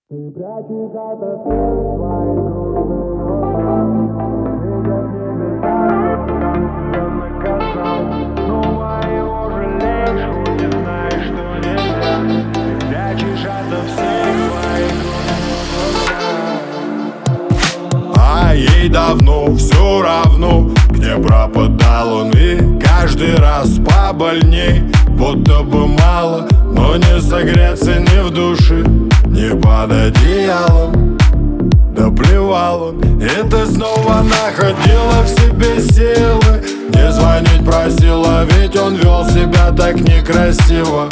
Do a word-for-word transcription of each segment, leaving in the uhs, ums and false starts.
Ты прячешь ото всех свои грустные глаза. Видят небеса, сам себя наказал. Снова его жалеешь, хоть и знаешь, что нельзя. Ты прячешь ото всех свои грустные глаза. А ей давно все равно, где пропадал он, и каждый раз побольней. Будто бы мало, но не согреться ни в душе, ни под одеялом. Да плевал он, и ты снова находила в себе силы. Не звонить просила, ведь он вел себя так некрасиво.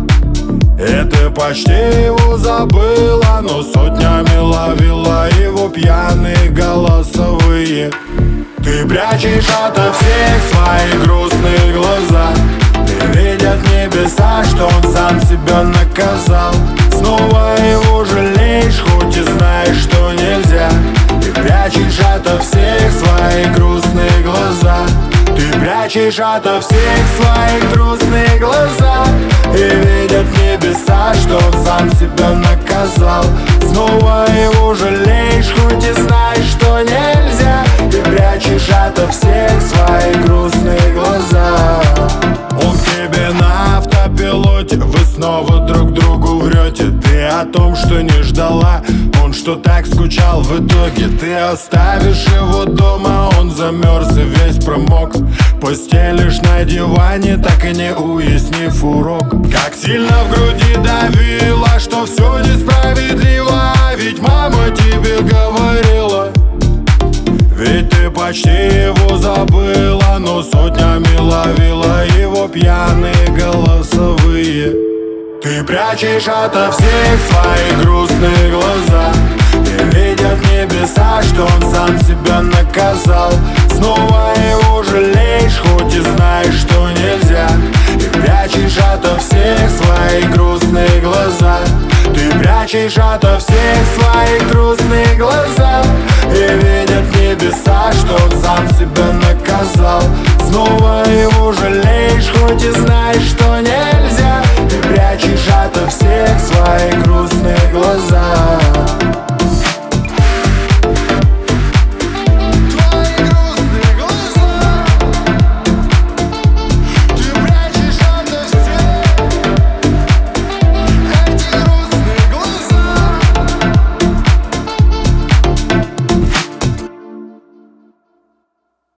И ты почти его забыла, но сотнями ловила его пьяные голосовые. Ты прячешь ото всех свои грустные глаза. Ты видят небеса, что он сам себя наказал. Снова его жалеешь, хоть и знаешь, что нельзя. Ты прячешь ото всех свои грустные глаза. Ты прячешь ото всех свои грустные глаза. И видят небеса, что он сам себя наказал. Снова его жалеешь, хоть и знаешь, что нельзя. Ты прячешь ото всех свои грустные глаза. Он к тебе на автопилоте, вы снова друг другу врете. Ты о том, что не ждала, он что так скучал в итоге. Ты оставишь его дома, он замерз и весь промок. Постелишь на диване, так и не уяснив урок. Как сильно в груди давило, что все несправедливо. Ведь мама тебе говорила, ведь ты почти его забыла, но сотнями ловила его пьяные голосовые. Ты прячешь ото всех свои грустные глаза. И видят небеса, что он сам себя наказал. Снова его жалеешь, хоть и знаешь, что нельзя. Ты прячешь ото всех свои грустные глаза. Ты прячешь ото всех свои грустные глаза. И видят небеса, что он сам себя наказал. Снова его жалеешь, хоть и знаешь,